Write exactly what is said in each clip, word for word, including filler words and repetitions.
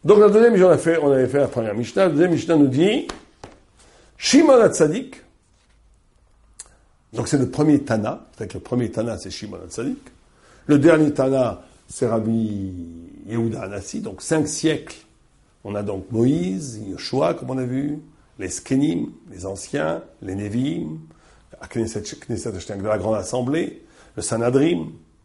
Donc la deuxième Mishnah, on, a fait, on avait fait la première Mishnah. La deuxième Mishnah nous dit Shimon HaTzadik. Donc c'est le premier Tana. C'est-à-dire que le premier Tana, c'est Shimon HaTzadik. Le dernier Tana, c'est Rabbi Yehuda Hanassi. Donc cinq siècles. On a donc Moïse, Yoshua, comme on a vu, les Skenim, les anciens, les Nevi'im, la Knesset, Knesset de la Grande Assemblée, le Sanhadrim.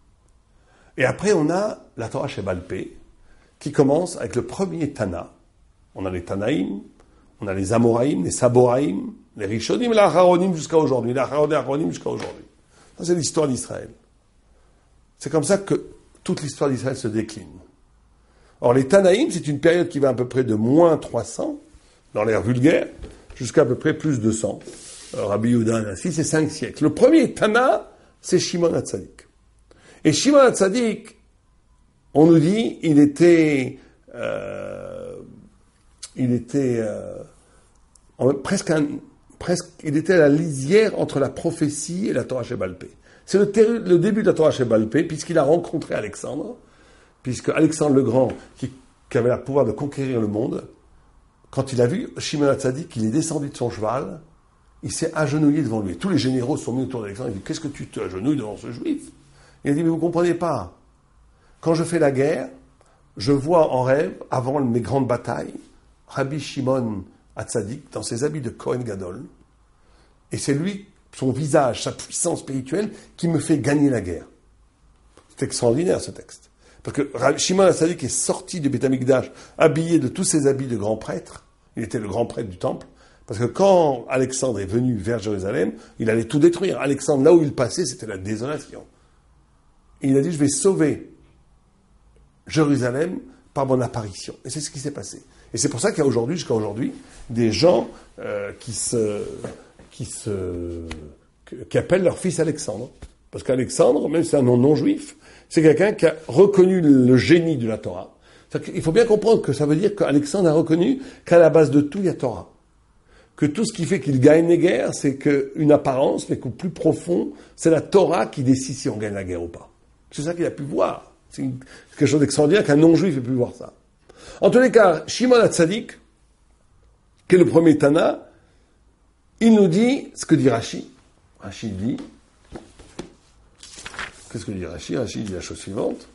Et après, on a la Torah Sheba'al Peh, qui commence avec le premier Tana. On a les Tanaïm, on a les Amoraïm, les Saboraïm, les Rishonim, les Acharonim jusqu'à aujourd'hui, les Acharonim jusqu'à aujourd'hui. Ça, c'est l'histoire d'Israël. C'est comme ça que toute l'histoire d'Israël se décline. Or, les Tanaïm, c'est une période qui va à peu près de moins trois cents, dans l'ère vulgaire, jusqu'à à peu près plus de cent. Alors, Rabbi Yehuda Hanassi, c'est cinq siècles. Le premier Tana, c'est Shimon HaTzadik. Et Shimon HaTzadik, on nous dit, il était, euh, il était euh, en, presque, un, presque, il était à la lisière entre la prophétie et la Torah Sheba'al Peh. C'est le, ter- le début de la Torah Sheba'al Peh, puisqu'il a rencontré Alexandre, puisque Alexandre le Grand, qui, qui avait le pouvoir de conquérir le monde, quand il a vu Shimon HaTzadik, il est descendu de son cheval, il s'est agenouillé devant lui. Tous les généraux sont mis autour d'Alexandre, il dit « Qu'est-ce que tu te agenouilles devant ce juif ?» Il a dit « Mais vous ne comprenez pas. Quand je fais la guerre, je vois en rêve, avant mes grandes batailles, Rabbi Shimon HaTzadik dans ses habits de Kohen Gadol, et c'est lui, son visage, sa puissance spirituelle, qui me fait gagner la guerre. » C'est extraordinaire ce texte. Parce que Shimon HaTzadik est sorti du Beth Amikdash, habillé de tous ses habits de grand prêtre. Il était le grand prêtre du temple. Parce que quand Alexandre est venu vers Jérusalem, il allait tout détruire. Alexandre, là où il passait, c'était la désolation. Et il a dit, je vais sauver Jérusalem par mon apparition. Et c'est ce qui s'est passé. Et c'est pour ça qu'il y a aujourd'hui, jusqu'à aujourd'hui, des gens euh, qui se, qui se, qui appellent leur fils Alexandre. Parce qu'Alexandre, même si c'est un nom non juif, c'est quelqu'un qui a reconnu le génie de la Torah. Il faut bien comprendre que ça veut dire qu'Alexandre a reconnu qu'à la base de tout, il y a Torah. Que tout ce qui fait qu'il gagne les guerres, c'est qu'une apparence, mais qu'au plus profond, c'est la Torah qui décide si on gagne la guerre ou pas. C'est ça qu'il a pu voir. C'est une, quelque chose d'extraordinaire qu'un non-juif ait pu voir ça. En tous les cas, Shimon HaTzadik, qui est le premier Tana, il nous dit ce que dit Rashi. Rashi dit, qu'est-ce que dit Rashi? Rashi dit la chose suivante.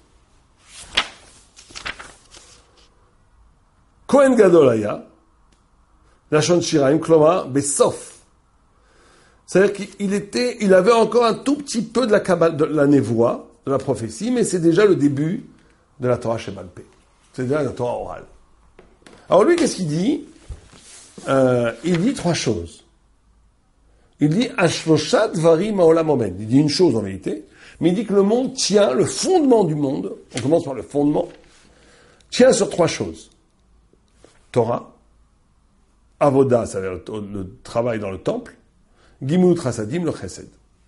Kohen Gadol Haya, Lashon Shiraim, Kloma, Besof. C'est-à-dire qu'il était, il avait encore un tout petit peu de la Kabbale, de la névoie, de la prophétie, mais c'est déjà le début de la Torah Sheba'al Peh. C'est déjà la Torah orale. Alors lui, qu'est-ce qu'il dit? euh, Il dit trois choses. Il dit Ashlosha Dvarim Ha'olam Omed. Il dit une chose en vérité, mais il dit que le monde tient, le fondement du monde, on commence par le fondement, tient sur trois choses. Torah, Avoda, c'est-à-dire le, le travail dans le temple, Gimut Chasadim, le Chesed.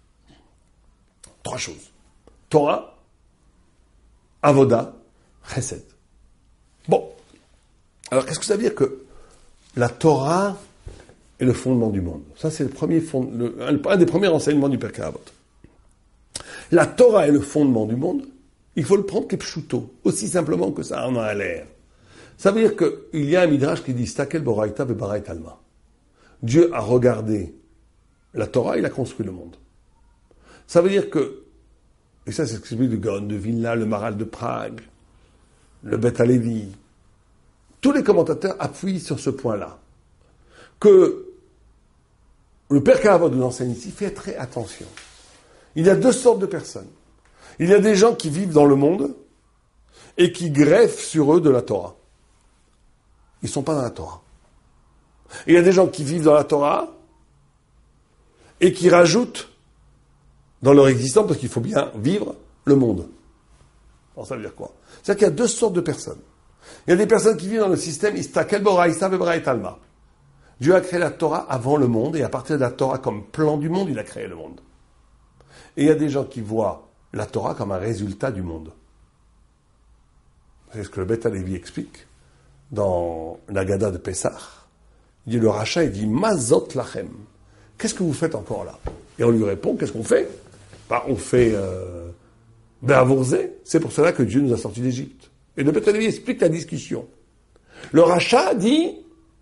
Trois choses. Torah, Avoda, Chesed. Bon. Alors, qu'est-ce que ça veut dire que la Torah est le fondement du monde? Ça, c'est le premier fond, le, un, un des premiers enseignements du Pirkei Avot. La Torah est le fondement du monde. Il faut le prendre kepshuto, aussi simplement que ça en a l'air. Ça veut dire qu'il y a un midrash qui dit Stakel Boraita Bebarait Alma. Dieu a regardé la Torah, il a construit le monde. Ça veut dire que, et ça c'est ce que c'est le Gaon de Vilna, le Maral de Prague, le Beth Halevi, tous les commentateurs appuient sur ce point-là. Que le Pirkei Avot nous enseigne ici, fait très attention. Il y a deux sortes de personnes. Il y a des gens qui vivent dans le monde et qui greffent sur eux de la Torah. Ils ne sont pas dans la Torah. Et il y a des gens qui vivent dans la Torah et qui rajoutent dans leur existence, parce qu'il faut bien vivre, le monde. Alors ça veut dire quoi? C'est-à-dire qu'il y a deux sortes de personnes. Il y a des personnes qui vivent dans le système Istakel Boraïsa Bebraït Alma. Dieu a créé la Torah avant le monde, et à partir de la Torah comme plan du monde, il a créé le monde. Et il y a des gens qui voient la Torah comme un résultat du monde. C'est ce que le Beth Halevi explique dans l'Agada de Pessah. Il dit, le rachat, il dit, Mazot lachem. Qu'est-ce que vous faites encore là? Et on lui répond, qu'est-ce qu'on fait? Bah, on fait, euh, Be'avourze. C'est pour cela que Dieu nous a sortis d'Égypte. Et le Beth Halevi explique la discussion. Le rachat dit,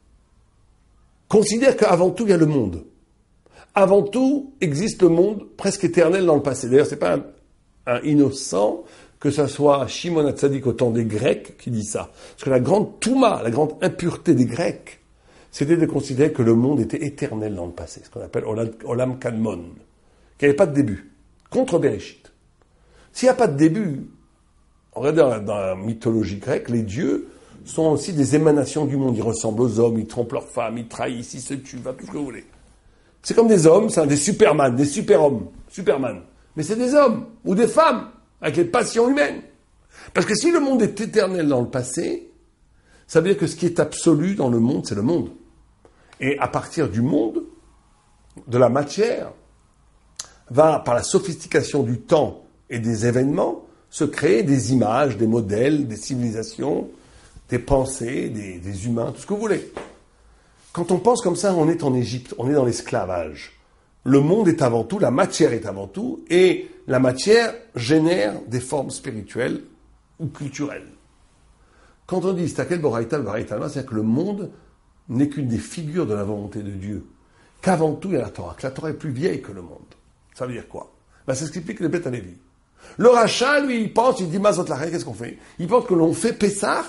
considère qu'avant tout, il y a le monde. Avant tout, existe le monde presque éternel dans le passé. D'ailleurs, c'est pas un, un innocent, que ce soit Shimon HaTzadik au temps des Grecs qui dit ça. Parce que la grande touma, la grande impureté des Grecs, c'était de considérer que le monde était éternel dans le passé. Ce qu'on appelle Olam, Olam Kadmon. Qu'il n'y avait pas de début. Contre Bereshit. S'il n'y a pas de début, regardez dans la, dans la mythologie grecque, les dieux sont aussi des émanations du monde. Ils ressemblent aux hommes, ils trompent leurs femmes, ils trahissent, ils se tuent, tout ce que vous voulez. C'est comme des hommes, c'est des superman, des super-hommes, superman. Mais c'est des hommes, ou des femmes, avec les passions humaines. Parce que si le monde est éternel dans le passé, ça veut dire que ce qui est absolu dans le monde, c'est le monde. Et à partir du monde, de la matière, va, par la sophistication du temps et des événements, se créer des images, des modèles, des civilisations, des pensées, des, des humains, tout ce que vous voulez. Quand on pense comme ça, on est en Égypte, on est dans l'esclavage. Le monde est avant tout, la matière est avant tout, et la matière génère des formes spirituelles ou culturelles. Quand on dit Stakel Boraïtal Boraïtalma, c'est-à-dire que le monde n'est qu'une des figures de la volonté de Dieu, qu'avant tout il y a la Torah, que la Torah est plus vieille que le monde. Ça veut dire quoi? Ben, c'est ce qu'explique le Beth Halevi. Le rachat, lui, il pense, il dit Mazot Lachay, qu'est-ce qu'on fait? Il pense que l'on fait Pessah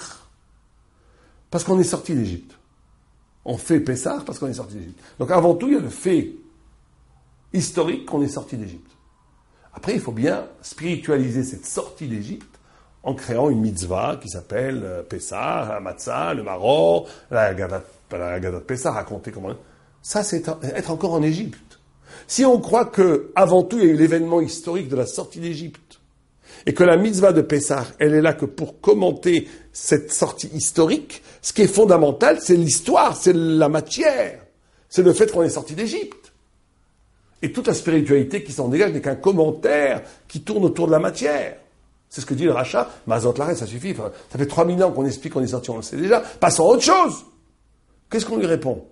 parce qu'on est sorti d'Égypte. On fait Pessah parce qu'on est sorti d'Égypte. Donc avant tout, il y a le fait historique qu'on est sorti d'Égypte. Après, il faut bien spiritualiser cette sortie d'Égypte en créant une mitzvah qui s'appelle Pessah, la Matzah, le Maror, la Haggadah de Pessah, raconter comment... Ça, c'est être encore en Égypte. Si on croit que avant tout, il y a eu l'événement historique de la sortie d'Égypte, et que la mitzvah de Pessah, elle est là que pour commenter cette sortie historique, ce qui est fondamental, c'est l'histoire, c'est la matière, c'est le fait qu'on est sorti d'Égypte. Et toute la spiritualité qui s'en dégage n'est qu'un commentaire qui tourne autour de la matière. C'est ce que dit le rachat. Mazot Laré, ça suffit. Enfin, ça fait trois mille ans qu'on explique qu'on est sorti, on le sait déjà. Passons à autre chose. Qu'est-ce qu'on lui répond?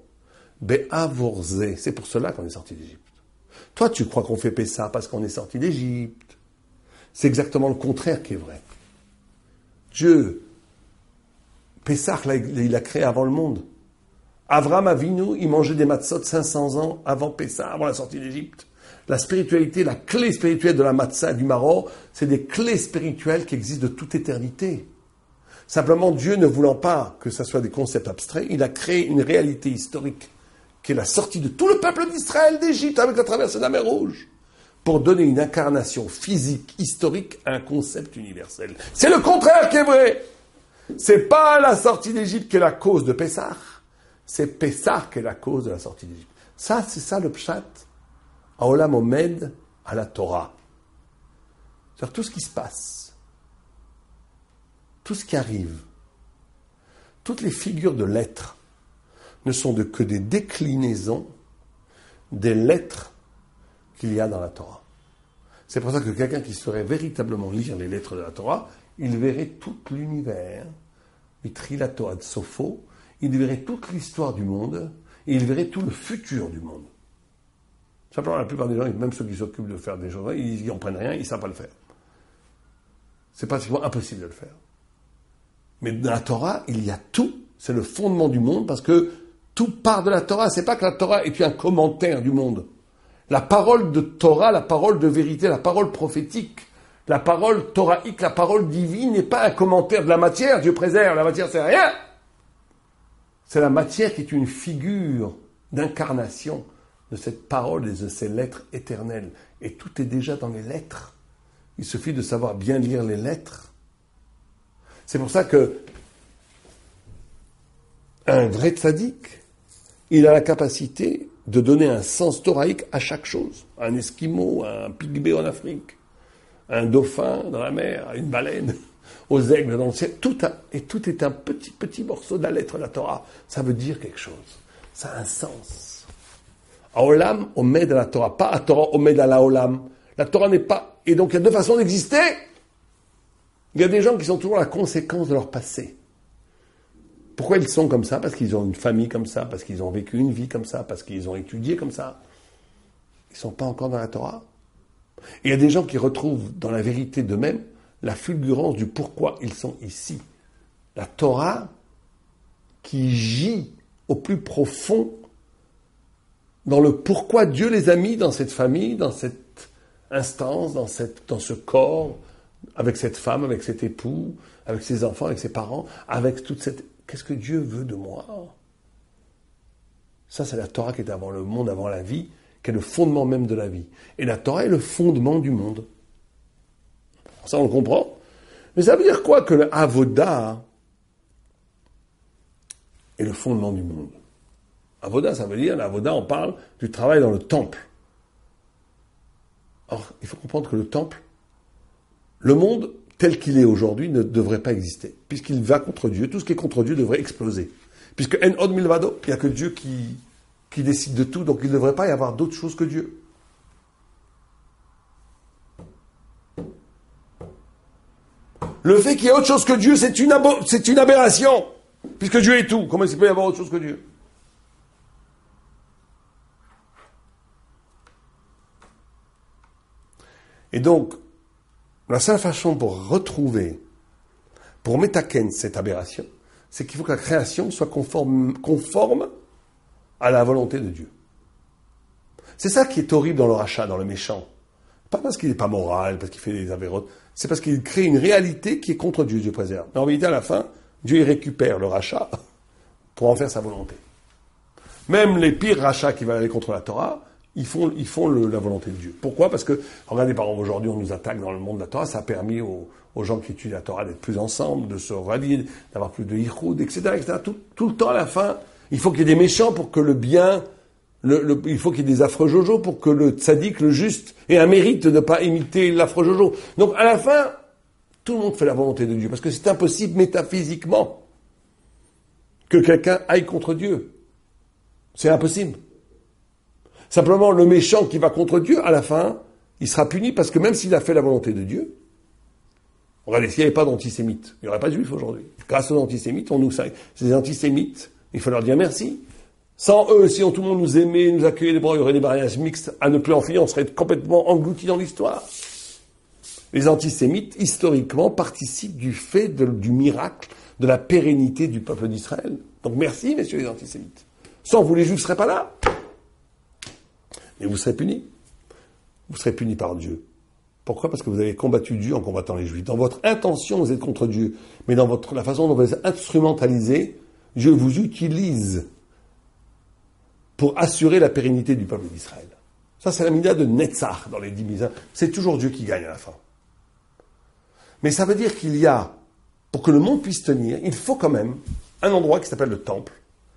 Be'avorze. C'est pour cela qu'on est sorti d'Égypte. Toi, tu crois qu'on fait Pessah parce qu'on est sorti d'Égypte. C'est exactement le contraire qui est vrai. Dieu, Pessah, il l'a créé avant le monde. Avram Avinu, il mangeait des matzot cinq cents ans avant Pessah, avant la sortie d'Égypte. La spiritualité, la clé spirituelle de la matzah et du maror, c'est des clés spirituelles qui existent de toute éternité. Simplement, Dieu ne voulant pas que ça soit des concepts abstraits, il a créé une réalité historique qui est la sortie de tout le peuple d'Israël d'Égypte avec la traversée de la mer Rouge, pour donner une incarnation physique, historique à un concept universel. C'est le contraire qui est vrai. C'est pas la sortie d'Égypte qui est la cause de Pessah, c'est Pessah qui est la cause de la sortie d'Égypte. Ça, c'est ça le pshat, à Olam Omed, à la Torah. C'est-à-dire tout ce qui se passe, tout ce qui arrive, toutes les figures de l'être ne sont de, que des déclinaisons des lettres qu'il y a dans la Torah. C'est pour ça que quelqu'un qui saurait véritablement lire les lettres de la Torah, il verrait tout l'univers, il trie la Torah de Sopho, il verrait toute l'histoire du monde, et il verrait tout le futur du monde. Simplement, la plupart des gens, même ceux qui s'occupent de faire des choses, ils n'y comprennent rien, ils ne savent pas le faire. C'est pratiquement impossible de le faire. Mais dans la Torah, il y a tout, c'est le fondement du monde, parce que tout part de la Torah. C'est pas que la Torah est un commentaire du monde. La parole de Torah, la parole de vérité, la parole prophétique, la parole toraïque, la parole divine n'est pas un commentaire de la matière. Dieu préserve, la matière c'est rien. C'est la matière qui est une figure d'incarnation de cette parole et de ces lettres éternelles. Et tout est déjà dans les lettres. Il suffit de savoir bien lire les lettres. C'est pour ça que un vrai tzaddik, il a la capacité de donner un sens toraïque à chaque chose. Un esquimau, un pygmée en Afrique, un dauphin dans la mer, une baleine, aux aigles dans le ciel. Tout a, et tout est un petit, petit morceau de la lettre de la Torah. Ça veut dire quelque chose. Ça a un sens. À Olam, Omed à la Torah. Pas à Torah, Omed à la Olam. La Torah n'est pas... Et donc il y a deux façons d'exister. Il y a des gens qui sont toujours la conséquence de leur passé. Pourquoi ils sont comme ça? Parce qu'ils ont une famille comme ça, parce qu'ils ont vécu une vie comme ça, parce qu'ils ont étudié comme ça. Ils ne sont pas encore dans la Torah. Et il y a des gens qui retrouvent dans la vérité d'eux-mêmes la fulgurance du pourquoi ils sont ici. La Torah qui gît au plus profond dans le pourquoi Dieu les a mis dans cette famille, dans cette instance, dans, cette, dans ce corps, avec cette femme, avec cet époux, avec ses enfants, avec ses parents, avec toute cette... Qu'est-ce que Dieu veut de moi? Ça, c'est la Torah qui est avant le monde, avant la vie, qui est le fondement même de la vie. Et la Torah est le fondement du monde. Ça, on le comprend. Mais ça veut dire quoi que le Avoda est le fondement du monde? Avoda, ça veut dire, l'Avoda, on parle du travail dans le temple. Or, il faut comprendre que le temple, le monde tel qu'il est aujourd'hui ne devrait pas exister, puisqu'il va contre Dieu. Tout ce qui est contre Dieu devrait exploser. Puisque En Od Milvado, il n'y a que Dieu qui, qui décide de tout, donc il ne devrait pas y avoir d'autre chose que Dieu. Le fait qu'il y ait autre chose que Dieu, c'est une, abo- c'est une aberration, puisque Dieu est tout. Comment il peut y avoir autre chose que Dieu? Et donc, la seule façon pour retrouver, pour métaken cette aberration, c'est qu'il faut que la création soit conforme, conforme à la volonté de Dieu. C'est ça qui est horrible dans le rachat, dans le méchant. Pas parce qu'il n'est pas moral, parce qu'il fait des avérotes, c'est parce qu'il crée une réalité qui est contre Dieu, Dieu préserve. Mais en vérité, à la fin, Dieu il récupère le rachat pour en faire sa volonté. Même les pires rachats qui veulent aller contre la Torah, ils font, ils font le, la volonté de Dieu. Pourquoi? Parce que, regardez, par exemple, aujourd'hui, on nous attaque dans le monde de la Torah, ça a permis aux, aux gens qui étudient la Torah d'être plus ensemble, de se rallier, d'avoir plus de yichoud, et cetera, et cetera. Tout, tout le temps, à la fin, il faut qu'il y ait des méchants pour que le bien, le, le, il faut qu'il y ait des affreux jojo pour que le tzaddik, le juste, ait un mérite de ne pas imiter l'affreux jojo. Donc, à la fin, tout le monde fait la volonté de Dieu, parce que c'est impossible métaphysiquement que quelqu'un aille contre Dieu. C'est impossible. Simplement, le méchant qui va contre Dieu, à la fin, il sera puni parce que même s'il a fait la volonté de Dieu, regardez, s'il n'y avait pas d'antisémites, il n'y aurait pas de juifs aujourd'hui. Grâce aux antisémites, on nous sait, ces antisémites, il faut leur dire merci. Sans eux, si tout le monde nous aimait, nous accueillait les bras, il y aurait des mariages mixtes à ne plus en finir, on serait complètement engloutis dans l'histoire. Les antisémites, historiquement, participent du fait de, du miracle, de la pérennité du peuple d'Israël. Donc merci, messieurs les antisémites. Sans vous, les juifs ne seraient pas là. Et vous serez punis. Vous serez punis par Dieu. Pourquoi? Parce que vous avez combattu Dieu en combattant les Juifs. Dans votre intention, vous êtes contre Dieu. Mais dans votre, la façon dont vous êtes instrumentalisé, Dieu vous utilise pour assurer la pérennité du peuple d'Israël. Ça, c'est la mida de Netzach dans les dix mille. C'est toujours Dieu qui gagne à la fin. Mais ça veut dire qu'il y a, pour que le monde puisse tenir, il faut quand même un endroit qui s'appelle le temple,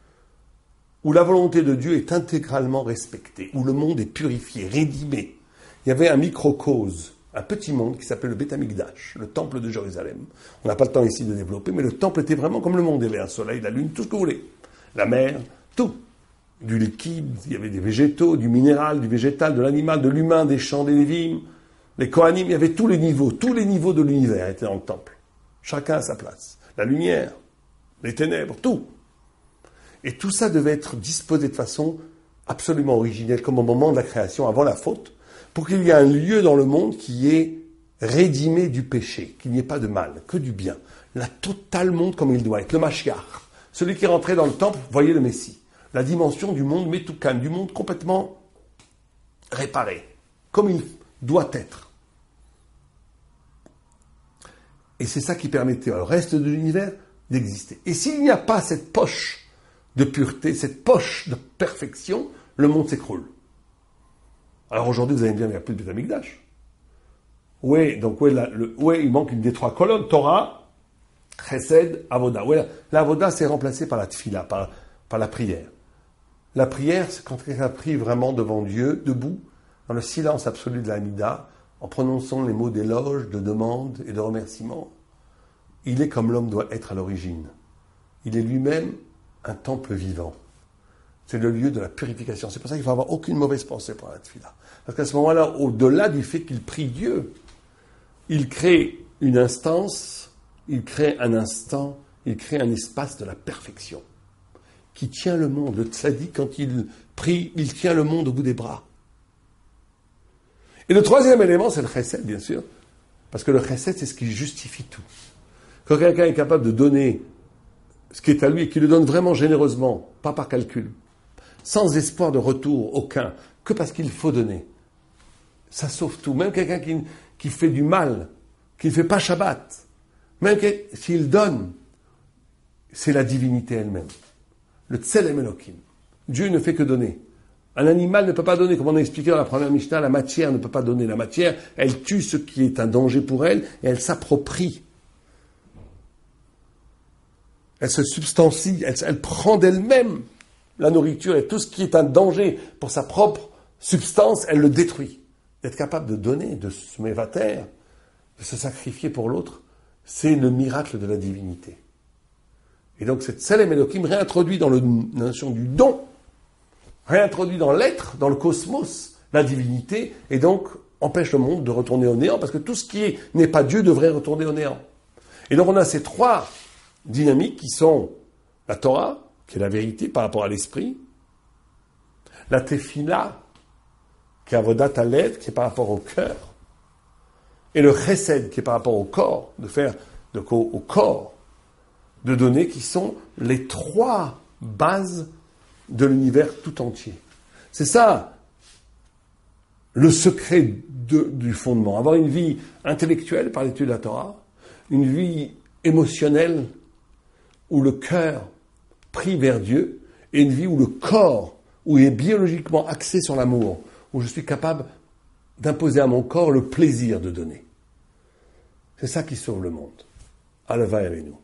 où la volonté de Dieu est intégralement respectée, où le monde est purifié, rédimé. Il y avait un microcosme, un petit monde qui s'appelait le Beth Amikdash, le temple de Jérusalem. On n'a pas le temps ici de développer, mais le temple était vraiment comme le monde. Il y avait un soleil, la lune, tout ce que vous voulez. La mer, tout. Du liquide, il y avait des végétaux, du minéral, du végétal, de l'animal, de l'humain, des champs, des lévimes, les Kohanim, il y avait tous les niveaux. Tous les niveaux de l'univers étaient dans le temple. Chacun à sa place. La lumière, les ténèbres, tout. Et tout ça devait être disposé de façon absolument originelle, comme au moment de la création, avant la faute, pour qu'il y ait un lieu dans le monde qui est rédimé du péché, qu'il n'y ait pas de mal, que du bien. La totale monde comme il doit être, le Mashiach. Celui qui est rentré dans le temple, voyez le Messie. La dimension du monde Metoukan, du monde complètement réparé, comme il doit être. Et c'est ça qui permettait au reste de l'univers d'exister. Et s'il n'y a pas cette poche de pureté, cette poche de perfection, le monde s'écroule. Alors aujourd'hui, vous allez me dire, il n'y a plus de Beth Amikdash. Oui, donc oui, la, le, oui, il manque une des trois colonnes, Torah, Chesed, Avoda. Oui, la, la Avoda, c'est remplacé par la Tfila, par, par la prière. La prière, c'est quand quelqu'un prie vraiment devant Dieu, debout, dans le silence absolu de la Hamida, en prononçant les mots d'éloge, de demande et de remerciement. Il est comme l'homme doit être à l'origine. Il est lui-même un temple vivant. C'est le lieu de la purification. C'est pour ça qu'il ne faut avoir aucune mauvaise pensée pour la tefila. Parce qu'à ce moment-là, au-delà du fait qu'il prie Dieu, il crée une instance, il crée un instant, il crée un espace de la perfection qui tient le monde. Le tzaddik, quand il prie, il tient le monde au bout des bras. Et le troisième élément, c'est le chesed, bien sûr. Parce que le chesed, c'est ce qui justifie tout. Quand quelqu'un est capable de donner ce qui est à lui et qui le donne vraiment généreusement, pas par calcul, sans espoir de retour aucun, que parce qu'il faut donner, ça sauve tout. Même quelqu'un qui, qui fait du mal, qui ne fait pas Shabbat, même s'il donne, c'est la divinité elle-même. Le Tselem Elokim. Dieu ne fait que donner. Un animal ne peut pas donner, comme on a expliqué dans la première Mishnah, la matière ne peut pas donner. La matière, elle tue ce qui est un danger pour elle et elle s'approprie. Elle se substancie, elle, elle prend d'elle-même la nourriture et tout ce qui est un danger pour sa propre substance, elle le détruit. D'être capable de donner, de se mévater, de se sacrifier pour l'autre, c'est le miracle de la divinité. Et donc cette Tselem Elokim réintroduit dans le, la notion du don, réintroduit dans l'être, dans le cosmos, la divinité, et donc empêche le monde de retourner au néant, parce que tout ce qui est, n'est pas Dieu devrait retourner au néant. Et donc on a ces trois dynamiques qui sont la Torah, qui est la vérité par rapport à l'esprit, la Tefila, qui est Avodat Halev, qui est par rapport au cœur, et le Chesed, qui est par rapport au corps, de faire de, au, au corps, de donner, qui sont les trois bases de l'univers tout entier. C'est ça le secret de, du fondement. Avoir une vie intellectuelle par l'étude de la Torah, une vie émotionnelle où le cœur prie vers Dieu, et une vie où le corps, où il est biologiquement axé sur l'amour, où je suis capable d'imposer à mon corps le plaisir de donner. C'est ça qui sauve le monde. Alava Ereinu.